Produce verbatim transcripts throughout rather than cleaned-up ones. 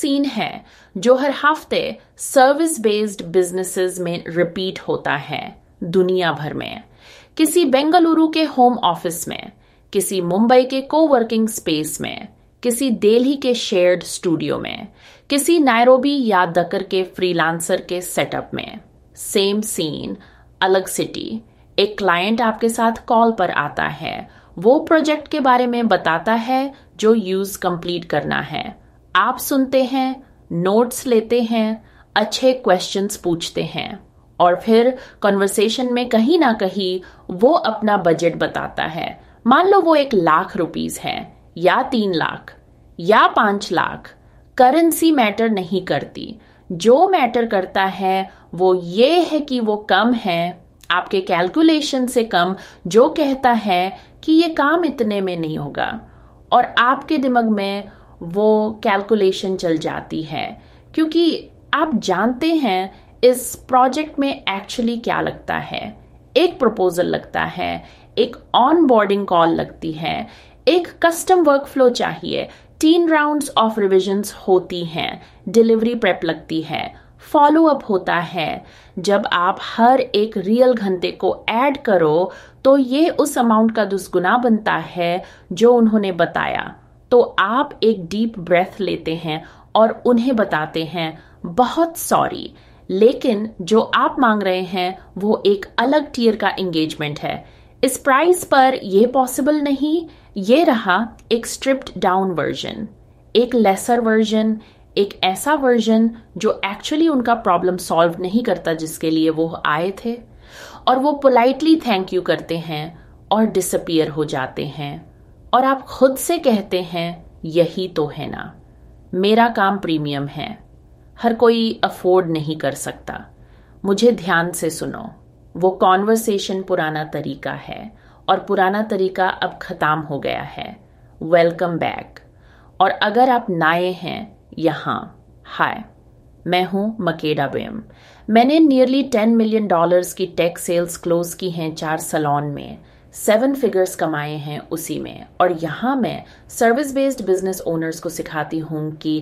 Scene है जो हर हफ्ते सर्विस बेस्ड बिजनेसेस में रिपीट होता है दुनिया भर में। किसी बेंगलुरु के होम ऑफिस में, किसी मुंबई के कोवर्किंग स्पेस में, किसी दिल्ली के शेयर्ड स्टूडियो में, किसी नायरोबी या दक्कर के फ्रीलांसर के सेटअप में। सेम सीन, अलग सिटी। एक क्लाइंट आपके साथ कॉल पर आता है, वो प्रोजेक्ट के बारे में बताता है जो यूज कंप्लीट करना है। आप सुनते हैं, नोट्स लेते हैं, अच्छे क्वेश्चंस पूछते हैं और फिर कन्वर्सेशन में कहीं ना कहीं वो अपना बजट बताता है। मान लो वो एक लाख रुपीस है या तीन लाख या पांच लाख, करेंसी मैटर नहीं करती। जो मैटर करता है वो ये है कि वो कम है, आपके कैलकुलेशन से कम, जो कहता है कि ये काम इतने में नहीं होगा। और आपके दिमाग में वो कैलकुलेशन चल जाती है क्योंकि आप जानते हैं इस प्रोजेक्ट में एक्चुअली क्या लगता है। एक प्रपोजल लगता है, एक ऑन बोर्डिंग कॉल लगती है, एक कस्टम वर्कफ्लो चाहिए, तीन राउंड्स ऑफ रिविजन्स होती हैं, डिलीवरी प्रेप लगती है, फॉलो अप होता है। जब आप हर एक रियल घंटे को ऐड करो तो ये उस अमाउंट का दुगुना बनता है जो उन्होंने बताया। तो आप एक डीप ब्रेथ लेते हैं और उन्हें बताते हैं, बहुत सॉरी, लेकिन जो आप मांग रहे हैं वो एक अलग टियर का एंगेजमेंट है। इस प्राइस पर यह पॉसिबल नहीं। ये रहा एक स्ट्रिप्ड डाउन वर्जन, एक लेसर वर्जन, एक ऐसा वर्जन जो एक्चुअली उनका प्रॉब्लम सॉल्व नहीं करता जिसके लिए वो आए थे। और वो पोलाइटली थैंक यू करते हैं और डिसअपियर हो जाते हैं। और आप खुद से कहते हैं, यही तो है ना, मेरा काम प्रीमियम है, हर कोई अफोर्ड नहीं कर सकता। मुझे ध्यान से सुनो। वो कॉन्वर्सेशन पुराना तरीका है और पुराना तरीका अब खत्म हो गया है। Welcome back. और अगर आप नए हैं यहाँ, हाय, मैं हूं मकेडा बेम। मैंने नियरली टेन मिलियन डॉलर्स की टेक सेल्स क्लोज की हैं चार सलोन में, सेवन फिगर्स कमाए हैं उसी में। और यहाँ मैं सर्विस बेस्ड बिजनेस ओनर्स को सिखाती हूँ कि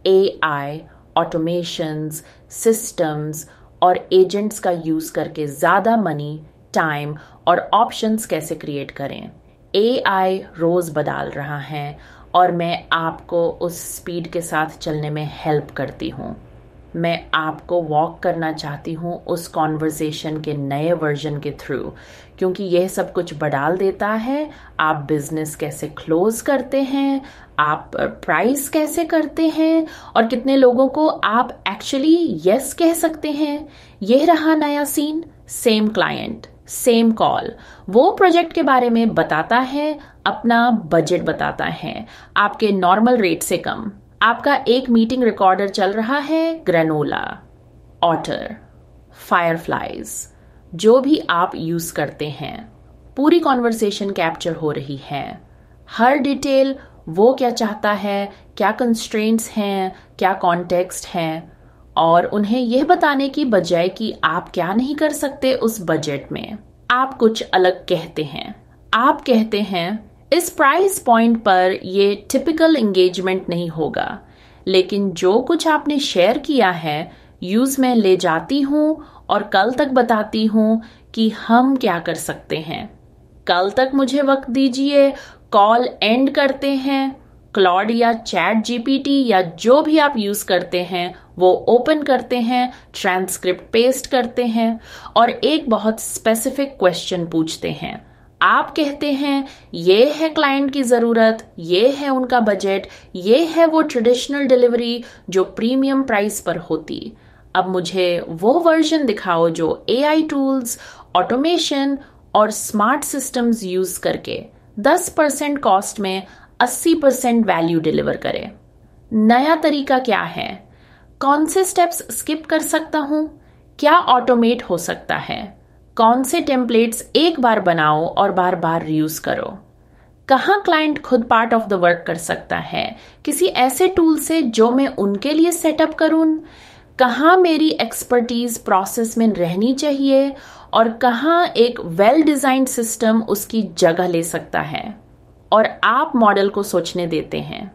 ए आई, ऑटोमेशंस, सिस्टम्स और एजेंट्स का यूज करके ज्यादा मनी, टाइम और ऑप्शंस कैसे क्रिएट करें। ए आई रोज बदल रहा है और मैं आपको उस स्पीड के साथ चलने में हेल्प करती हूँ। मैं आपको वॉक करना चाहती हूँ उस कॉन्वर्सेशन के नए वर्जन के थ्रू, क्योंकि यह सब कुछ बदल देता है। आप बिजनेस कैसे क्लोज करते हैं, आप प्राइस कैसे करते हैं और कितने लोगों को आप एक्चुअली यस कह सकते हैं। यह रहा नया scene. Same client, same call. वो प्रोजेक्ट के बारे में बताता है, अपना बजट बताता है, आपके नॉर्मल रेट से कम। आपका एक मीटिंग रिकॉर्डर चल रहा है, ग्रेनोला, ऑटर, फायरफ्लाइज, जो भी आप यूज करते हैं। पूरी कॉन्वर्सेशन कैप्चर हो रही है, हर डिटेल, वो क्या चाहता है, क्या कंस्ट्रेंट्स हैं, क्या कॉन्टेक्स्ट है। और उन्हें यह बताने की बजाय कि आप क्या नहीं कर सकते उस बजट में, आप कुछ अलग कहते हैं। आप कहते हैं, इस प्राइस पॉइंट पर ये टिपिकल एंगेजमेंट नहीं होगा, लेकिन जो कुछ आपने शेयर किया है यूज में ले जाती हूँ और कल तक बताती हूँ कि हम क्या कर सकते हैं। कल तक मुझे वक्त दीजिए। कॉल एंड करते हैं। क्लॉड या चैट जीपीटी या जो भी आप यूज करते हैं वो ओपन करते हैं, ट्रांसक्रिप्ट पेस्ट करते हैं और एक बहुत स्पेसिफिक क्वेश्चन पूछते हैं। आप कहते हैं, ये है क्लाइंट की जरूरत, ये है उनका बजट, ये है वो ट्रेडिशनल डिलीवरी जो प्रीमियम प्राइस पर होती। अब मुझे वो वर्जन दिखाओ जो एआई टूल्स, ऑटोमेशन और स्मार्ट सिस्टम्स यूज करके दस परसेंट कॉस्ट में अस्सी परसेंट वैल्यू डिलीवर करे। नया तरीका क्या है? कौन से स्टेप्स स्किप कर सकता हूं? क्या ऑटोमेट हो सकता है? कौन से टेम्पलेट्स एक बार बनाओ और बार बार रीयूज करो? कहाँ क्लाइंट खुद पार्ट ऑफ द वर्क कर सकता है? किसी ऐसे टूल से जो मैं उनके लिए सेटअप करूं? कहाँ मेरी एक्सपर्टीज प्रोसेस में रहनी चाहिए और कहाँ एक वेल डिजाइंड सिस्टम उसकी जगह ले सकता है? और आप मॉडल को सोचने देते हैं।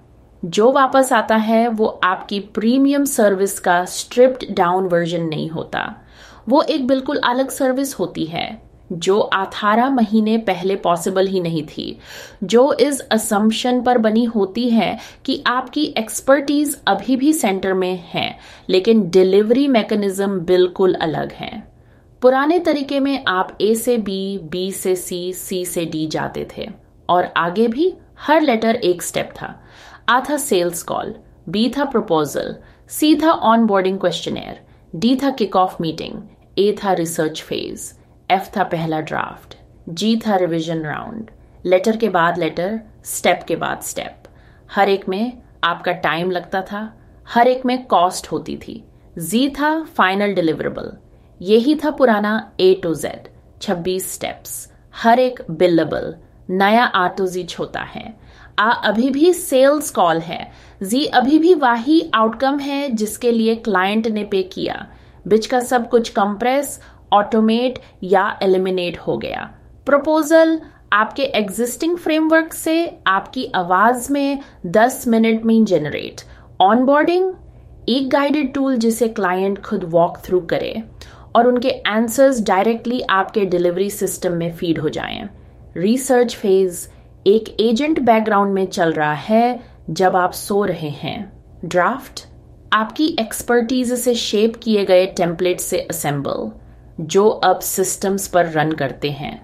जो वापस आता है वो आपकी प्रीमियम सर्विस का स्ट्रिप्ड डाउन वर्जन नहीं होता। वो एक बिल्कुल अलग सर्विस होती है जो अठारह महीने पहले पॉसिबल ही नहीं थी, जो इस असम्पशन पर बनी होती है कि आपकी एक्सपर्टीज अभी भी सेंटर में है, लेकिन डिलीवरी मैकेनिज्म बिल्कुल अलग है। पुराने तरीके में आप ए से बी, बी से सी, सी से डी जाते थे और आगे भी हर लेटर एक स्टेप था। आ था सेल्स कॉल, बी था प्रपोजल, सी था ऑनबोर्डिंग क्वेश्चनेयर, डी था किक ऑफ मीटिंग, ए था रिसर्च फेज, एफ था पहला ड्राफ्ट, जी था रिवीजन राउंड। लेटर के बाद लेटर, स्टेप के बाद स्टेप। हर एक में आपका टाइम लगता था, हर एक में कॉस्ट होती थी। जी था फाइनल डिलीवरेबल। यही था पुराना ए टू जेड, छब्बीस स्टेप्स, हर एक बिलेबल। नया आ टू जी होता है। आ अभी भी सेल्स कॉल है, जी अभी भी वही आउटकम है जिसके लिए क्लाइंट ने पे किया। बीच का सब कुछ कंप्रेस, ऑटोमेट या एलिमिनेट हो गया। प्रपोजल आपके एग्जिस्टिंग फ्रेमवर्क से आपकी आवाज में दस मिनट में जनरेट। ऑनबोर्डिंग एक गाइडेड टूल जिसे क्लाइंट खुद वॉक थ्रू करे और उनके आंसर्स डायरेक्टली आपके डिलीवरी सिस्टम में फीड हो जाएं। रिसर्च फेज एक एजेंट बैकग्राउंड में चल रहा है जब आप सो रहे हैं। ड्राफ्ट आपकी एक्सपर्टीज से शेप किए गए टेम्पलेट से असेंबल जो अब सिस्टम्स पर रन करते हैं।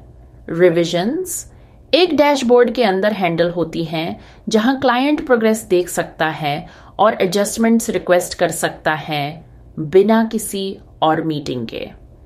रिविजन्स एक डैशबोर्ड के अंदर हैंडल होती हैं जहां क्लाइंट प्रोग्रेस देख सकता है और एडजस्टमेंट्स रिक्वेस्ट कर सकता है बिना किसी और मीटिंग के।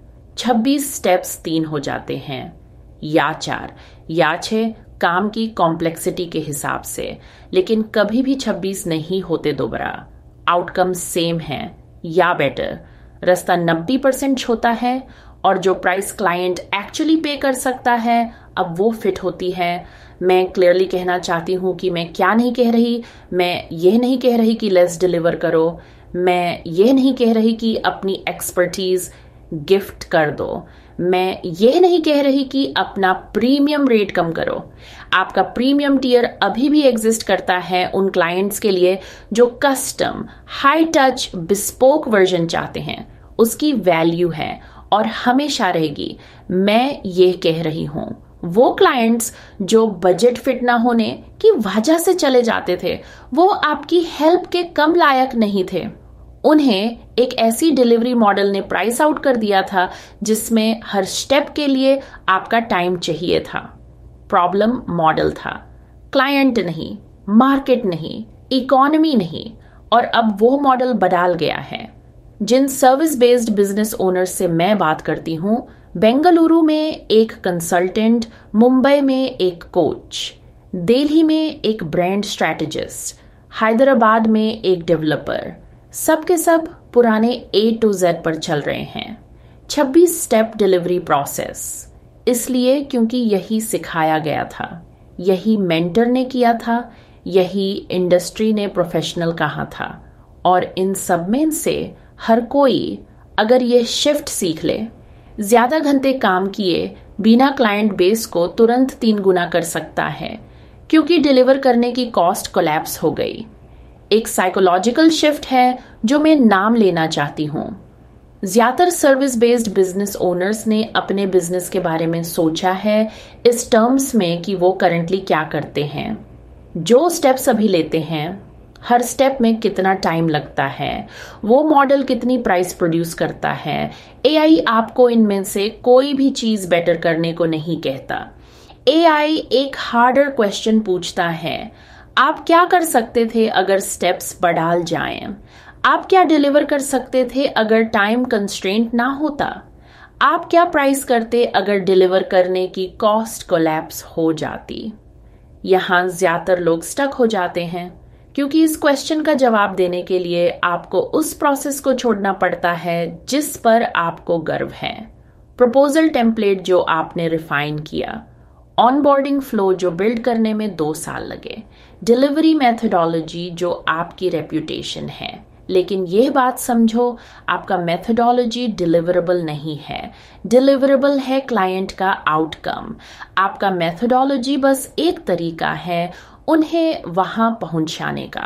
छब्बीस स्टेप्स तीन हो जाते हैं या चार या छह काम की कॉम्प्लेक्सिटी के हिसाब से, लेकिन कभी भी छब्बीस नहीं होते दोबारा। आउटकम सेम है या बेटर। रास्ता नब्बे परसेंट होता है और जो प्राइस क्लाइंट एक्चुअली पे कर सकता है अब वो फिट होती है। मैं क्लियरली कहना चाहती हूँ कि मैं क्या नहीं कह रही। मैं ये नहीं कह रही कि लेस डिलीवर करो। मैं ये नहीं कह रही कि अपनी एक्सपर्टीज गिफ्ट कर दो। मैं ये नहीं कह रही कि अपना प्रीमियम रेट कम करो। आपका प्रीमियम टियर अभी भी एग्जिस्ट करता है उन क्लाइंट्स के लिए जो custom, high touch, bespoke version चाहते हैं। उसकी वैल्यू है और हमेशा रहेगी। मैं ये कह रही हूं वो क्लाइंट्स जो बजट फिट ना होने की वजह से चले जाते थे, वो आपकी हेल्प के कम लायक नहीं थे। उन्हें एक ऐसी डिलीवरी मॉडल ने प्राइस आउट कर दिया था जिसमें हर स्टेप के लिए आपका टाइम चाहिए था। प्रॉब्लम मॉडल था, क्लाइंट नहीं, मार्केट नहीं, इकोनॉमी नहीं। और अब वो मॉडल बदल गया है। जिन सर्विस बेस्ड बिजनेस ओनर्स से मैं बात करती हूं, बेंगलुरु में एक कंसल्टेंट, मुंबई में एक कोच, दिल्ली में एक ब्रांड स्ट्रैटेजिस्ट, हैदराबाद में एक डेवलपर, सब के सब पुराने ए टू जेड पर चल रहे हैं। छब्बीस स्टेप डिलीवरी प्रोसेस, इसलिए क्योंकि यही सिखाया गया था, यही मेंटर ने किया था, यही इंडस्ट्री ने प्रोफेशनल कहा था। और इन सब में से हर कोई अगर ये शिफ्ट सीख ले, ज्यादा घंटे काम किए बिना क्लाइंट बेस को तुरंत तीन गुना कर सकता है, क्योंकि डिलीवर करने की कॉस्ट कोलैप्स हो गई। एक साइकोलॉजिकल शिफ्ट है जो मैं नाम लेना चाहती हूँ। ज्यादातर सर्विस बेस्ड बिजनेस ओनर्स ने अपने बिजनेस के बारे में सोचा है इस टर्म्स में कि वो करंटली क्या करते हैं, जो स्टेप्स अभी लेते हैं, हर स्टेप में कितना टाइम लगता है, वो मॉडल कितनी प्राइस प्रोड्यूस करता है। एआई आपको इनमें से कोई भी चीज बेटर करने को नहीं कहता। एआई एक हार्डर क्वेश्चन पूछता है, आप क्या कर सकते थे अगर स्टेप्स बढ़ाल जाएं? आप क्या डिलीवर कर सकते थे अगर टाइम कंस्ट्रेंट ना होता? आप क्या प्राइस करते अगर डिलीवर करने की कॉस्ट कोलैप्स हो जाती? यहां ज्यादातर लोग स्टक हो जाते हैं क्योंकि इस क्वेश्चन का जवाब देने के लिए आपको उस प्रोसेस को छोड़ना पड़ता है जिस पर आपको गर्व है। प्रपोजल टेम्पलेट जो आपने रिफाइन किया, ऑनबोर्डिंग फ्लो जो बिल्ड करने में दो साल लगे, डिलीवरी मेथोडोलॉजी जो आपकी रेप्यूटेशन है। लेकिन यह बात समझो, आपका मेथोडोलॉजी डिलीवरेबल नहीं है, डिलीवरेबल है क्लाइंट का आउटकम। आपका मेथोडोलॉजी बस एक तरीका है उन्हें वहां पहुंचाने का।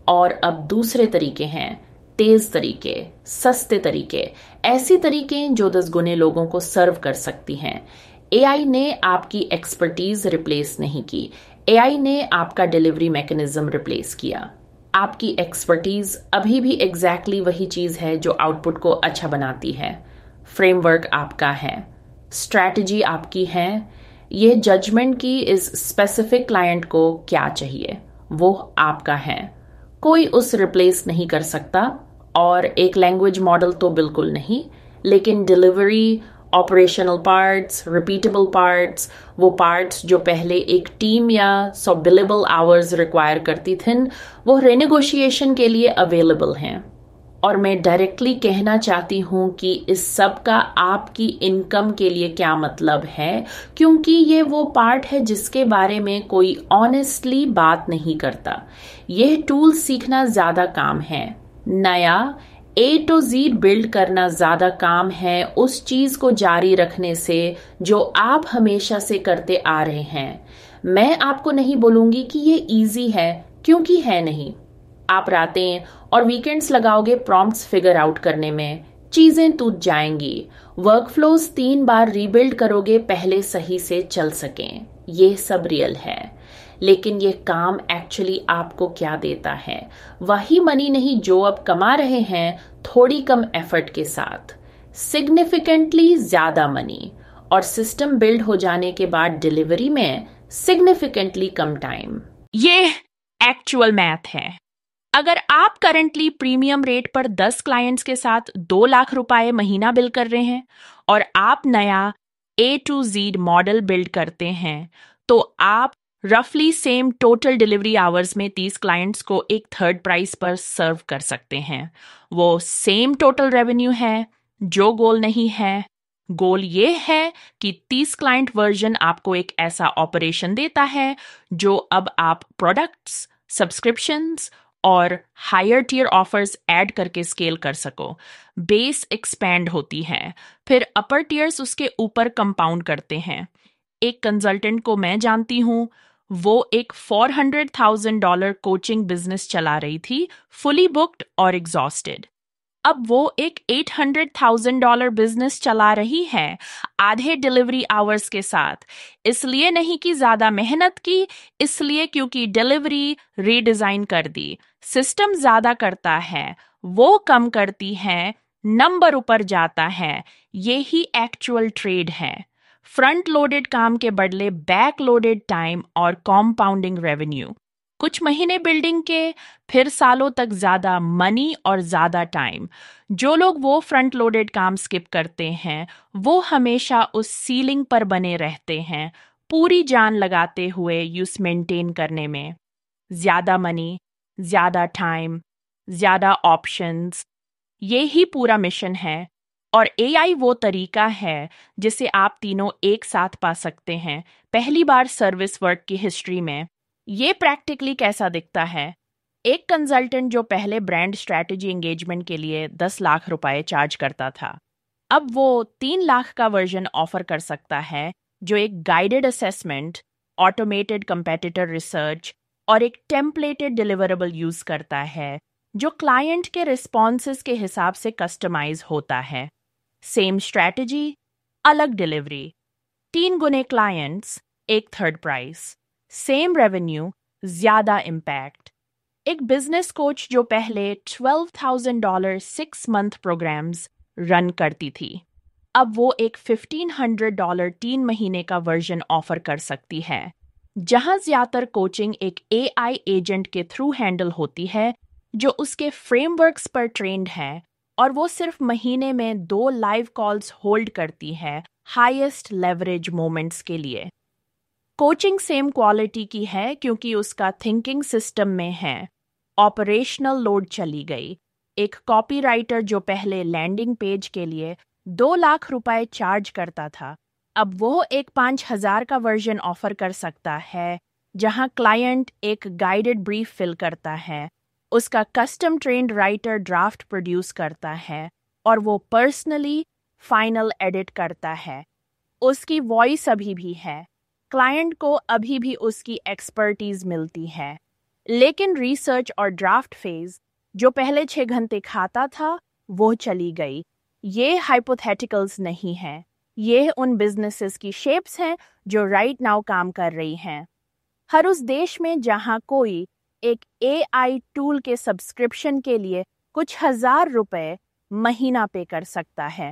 और अब दूसरे तरीके हैं, तेज तरीके, सस्ते तरीके, ऐसी तरीके जो दस गुने लोगों को सर्व कर सकती हैं। एआई ने आपकी एक्सपर्टीज रिप्लेस नहीं की, एआई ने आपका डिलीवरी मैकेनिज्म रिप्लेस किया। आपकी एक्सपर्टीज अभी भी एग्जैक्टली वही चीज है जो आउटपुट को अच्छा बनाती है। फ्रेमवर्क आपका है, स्ट्रैटेजी आपकी है, ये जजमेंट की इस स्पेसिफिक क्लाइंट को क्या चाहिए वो आपका है। कोई उस रिप्लेस नहीं कर सकता, और एक लैंग्वेज मॉडल तो बिल्कुल नहीं, लेकिन delivery, operational parts, repeatable parts, वो पार्ट्स जो पहले एक टीम या सौ बिलेबल आवर्स रिक्वायर करती थी, वो रेनेगोशिएशन के लिए अवेलेबल हैं। और मैं डायरेक्टली कहना चाहती हूँ कि इस सब का आपकी इनकम के लिए क्या मतलब है, क्योंकि ये वो पार्ट है जिसके बारे में कोई ऑनेस्टली बात नहीं करता। यह टूल सीखना ज्यादा काम है, नया ए टू जी बिल्ड करना ज्यादा काम है उस चीज को जारी रखने से जो आप हमेशा से करते आ रहे हैं। मैं आपको नहीं बोलूंगी कि ये इजी है, क्योंकि है नहीं। आप रातें और वीकेंड्स लगाओगे प्रॉम्प्ट्स फिगर आउट करने में, चीजें टूट जाएंगी। वर्कफ्लोज तीन बार रीबिल्ड करोगे पहले सही से चल सकें। ये सब रियल है, लेकिन ये काम एक्चुअली आपको क्या देता है? वही मनी नहीं जो अब कमा रहे हैं थोड़ी कम एफर्ट के साथ, सिग्निफिकेंटली ज्यादा मनी, और सिस्टम बिल्ड हो जाने के बाद डिलीवरी में सिग्निफिकेंटली कम टाइम। ये एक्चुअल मैथ है। अगर आप करंटली प्रीमियम रेट पर दस क्लाइंट्स के साथ दो लाख रुपए महीना बिल कर रहे हैं और आप नया A to G model build करते हैं, तो आप रफली सेम टोटल डिलीवरी आवर्स में तीस क्लाइंट्स को एक थर्ड प्राइस पर सर्व कर सकते हैं। वो सेम टोटल रेवेन्यू है, जो गोल नहीं है। गोल ये है कि तीस क्लाइंट वर्जन आपको एक ऐसा ऑपरेशन देता है जो अब आप प्रोडक्ट्स, सब्सक्रिप्शंस और हायर टियर ऑफर्स ऐड करके स्केल कर सको। बेस एक्सपैंड होती है, फिर अपर टियर्स उसके ऊपर कंपाउंड करते हैं। एक कंसल्टेंट को मैं जानती हूँ, वो एक four hundred thousand dollar coaching business चला रही थी, फुली बुक्ड और एग्जॉस्टेड। अब वो एक eight hundred thousand dollar business चला रही है आधे डिलीवरी आवर्स के साथ। इसलिए नहीं कि ज्यादा मेहनत की, इसलिए क्योंकि डिलीवरी रीडिजाइन कर दी। सिस्टम ज्यादा करता है, वो कम करती है, नंबर ऊपर जाता है। ये ही एक्चुअल ट्रेड है। फ्रंट लोडेड काम के बदले बैक लोडेड टाइम और कॉम्पाउंडिंग रेवेन्यू। कुछ महीने बिल्डिंग के, फिर सालों तक ज्यादा मनी और ज्यादा टाइम। जो लोग वो फ्रंट लोडेड काम स्किप करते हैं, वो हमेशा उस सीलिंग पर बने रहते हैं, पूरी जान लगाते हुए यूज मेंटेन करने में। ज्यादा मनी, ज्यादा टाइम, ज्यादा ऑप्शंस, ये ही पूरा मिशन है। और एआई वो तरीका है जिसे आप तीनों एक साथ पा सकते हैं, पहली बार सर्विस वर्क की हिस्ट्री में। ये प्रैक्टिकली कैसा दिखता है? एक कंसल्टेंट जो पहले ब्रांड स्ट्रैटेजी एंगेजमेंट के लिए दस लाख रुपए चार्ज करता था, अब वो तीन लाख का वर्जन ऑफर कर सकता है, जो एक guided assessment, automated competitor research और एक टेम्पलेटेड डिलीवरेबल यूज करता है, जो क्लाइंट के रिस्पॉन्सेस के हिसाब से कस्टमाइज होता है। सेम स्ट्रैटेजी, अलग डिलीवरी, तीन गुने क्लाइंट्स, एक थर्ड प्राइस, सेम रेवेन्यू, ज्यादा इम्पैक्ट। एक बिजनेस कोच जो पहले twelve thousand dollar six month programs run करती थी, अब वो एक फिफ्टीन हंड्रेड डॉलर तीन महीने का वर्जन ऑफर कर सकती है, जहां ज्यादातर कोचिंग एक एआई एजेंट के थ्रू हैंडल होती है जो उसके फ्रेमवर्क्स पर ट्रेंड है, और वो सिर्फ महीने में दो लाइव कॉल्स होल्ड करती है हाईएस्ट लेवरेज मोमेंट्स के लिए। कोचिंग सेम क्वालिटी की है क्योंकि उसका थिंकिंग सिस्टम में है। ऑपरेशनल लोड चली गई। एक कॉपीराइटर जो पहले लैंडिंग पेज के लिए दो लाख रुपए चार्ज करता था, अब वो एक पाँच हजार का वर्जन ऑफर कर सकता है, जहां क्लाइंट एक गाइडेड ब्रीफ फिल करता है, उसका custom trained writer draft produce करता है और वो पर्सनली फाइनल एडिट करता है। उसकी वॉइस अभी भी है, क्लाइंट को अभी भी उसकी एक्सपर्टीज मिलती है, लेकिन रिसर्च और ड्राफ्ट फेज जो पहले छह घंटे खाता था वो चली गई। ये हाइपोथेटिकल्स नहीं हैं, ये उन बिजनेसेस की शेप्स हैं जो राइट नाउ काम कर रही हैं। हर उस देश में जहां कोई एक एआई टूल के सब्सक्रिप्शन के लिए कुछ हजार रुपए महीना पे कर सकता है।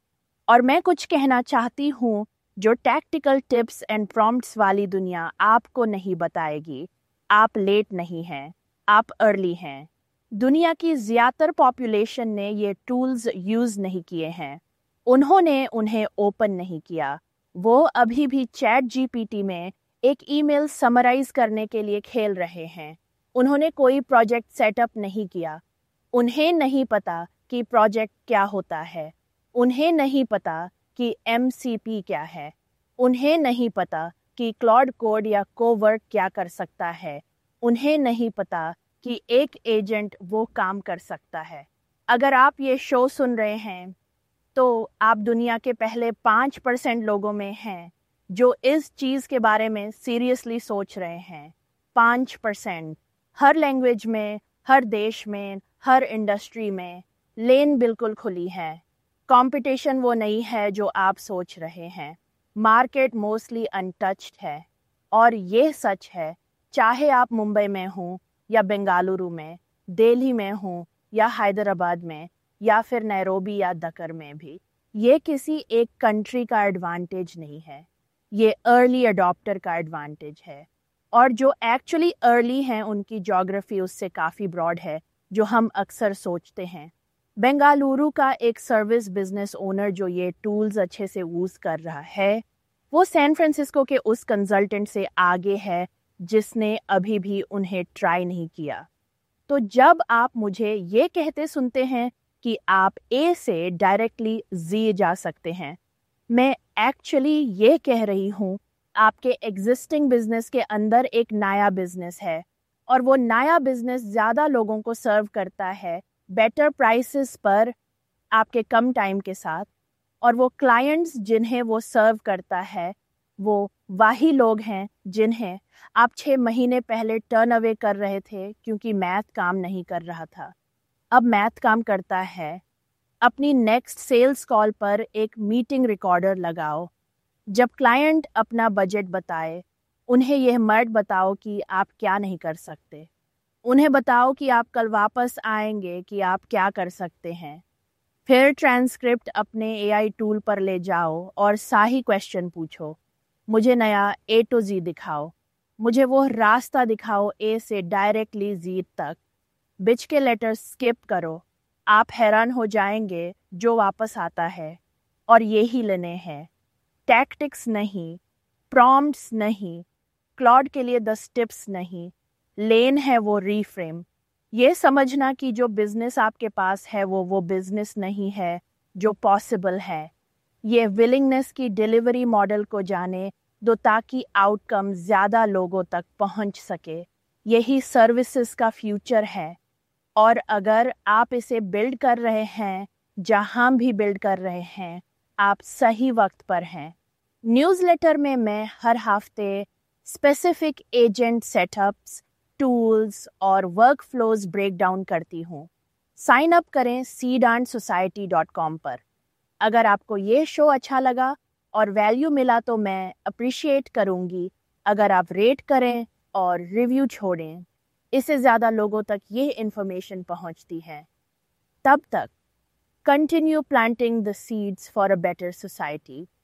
और मैं कुछ कहना चाहती हूँ जो टैक्टिकल टिप्स एंड प्रॉम्प्ट्स वाली दुनिया आपको नहीं बताएगी। आप लेट नहीं हैं, आप अर्ली हैं। दुनिया की ज्यादातर पॉपुलेशन ने ये टूल्स यूज नहीं किए हैं, उन्होंने उन्हें ओपन नहीं किया। वो अभी भी चैट जीपीटी में एक ईमेल समराइज करने के लिए खेल रहे हैं। उन्होंने कोई प्रोजेक्ट सेटअप नहीं किया। उन्हें नहीं पता कि प्रोजेक्ट क्या होता है, उन्हें नहीं पता कि एमसीपी क्या है, उन्हें नहीं पता कि क्लाउड कोड या कोवर्क क्या कर सकता है, उन्हें नहीं पता कि एक एजेंट वो काम कर सकता है। अगर आप ये शो सुन रहे हैं तो आप दुनिया के पहले पाँच परसेंट लोगों में हैं जो इस चीज़ के बारे में सीरियसली सोच रहे हैं। पाँच परसेंट। हर लैंग्वेज में, हर देश में, हर इंडस्ट्री में लेन बिल्कुल खुली है। कंपटीशन वो नहीं है जो आप सोच रहे हैं। मार्केट मोस्टली अनटच्ड है। और ये सच है, चाहे आप मुंबई में हों या बेंगलुरु में, दिल्ली में हों या हैदराबाद में या फिर नैरोबी या दकर में भी। ये किसी एक कंट्री का एडवांटेज नहीं है, ये अर्ली अडॉप्टर का एडवांटेज है। और जो एक्चुअली अर्ली हैं उनकी ज्योग्राफी उससे काफ़ी ब्रॉड है जो हम अक्सर सोचते हैं। बेंगलुरु का एक सर्विस बिजनेस ओनर जो ये टूल्स अच्छे से यूज़ कर रहा है, वो सैन फ्रांसिस्को के उस कंसल्टेंट से आगे है जिसने अभी भी उन्हें ट्राई नहीं किया। तो जब आप मुझे ये कहते सुनते हैं कि आप ए से डायरेक्टली जी जा सकते हैं, मैं एक्चुअली ये कह रही हूँ आपके एग्जिस्टिंग बिजनेस के अंदर एक नया बिजनेस है और वो नया बिजनेस ज़्यादा लोगों को सर्व करता है बेटर प्राइसेस पर आपके कम टाइम के साथ। और वो क्लाइंट्स जिन्हें वो सर्व करता है वो वही लोग हैं जिन्हें आप छः महीने पहले टर्न अवे कर रहे थे क्योंकि मैथ काम नहीं कर रहा था। अब मैथ काम करता है। अपनी नेक्स्ट सेल्स कॉल पर एक मीटिंग रिकॉर्डर लगाओ। जब क्लाइंट अपना बजट बताए, उन्हें यह मत बताओ कि आप क्या नहीं कर सकते। उन्हें बताओ कि आप कल वापस आएंगे कि आप क्या कर सकते हैं। फिर ट्रांसक्रिप्ट अपने एआई टूल पर ले जाओ और सही क्वेश्चन पूछो। मुझे नया ए टू जी दिखाओ, मुझे वो रास्ता दिखाओ ए से डायरेक्टली जी तक। बिच के लेटर स्किप करो, आप हैरान हो जाएंगे जो वापस आता है। और यही लेने हैं, टैक्टिक्स नहीं, प्रॉम्प्ट्स नहीं, क्लाउड के लिए दस टिप्स नहीं, लेन है वो रीफ्रेम। ये समझना कि जो बिजनेस आपके पास है वो वो बिजनेस नहीं है जो पॉसिबल है। ये विलिंगनेस की डिलीवरी मॉडल को जाने दो ताकि आउटकम ज़्यादा लोगों तक पहुंच सके। यही सर्विसेज का फ्यूचर है। और अगर आप इसे बिल्ड कर रहे हैं, जहां भी बिल्ड कर रहे हैं, आप सही वक्त पर हैं। न्यूज़लेटर में मैं हर हफ्ते स्पेसिफिक एजेंट सेटअप्स, टूल्स और वर्कफ्लोज ब्रेक डाउन करती हूँ। साइन अप करें seed and society dot com पर। अगर आपको ये शो अच्छा लगा और वैल्यू मिला तो मैं अप्रिशिएट करूँगी अगर आप रेट करें और रिव्यू छोड़ें। इससे ज़्यादा लोगों तक ये इन्फॉर्मेशन पहुँचती है। तब तक continue planting the seeds for a better society.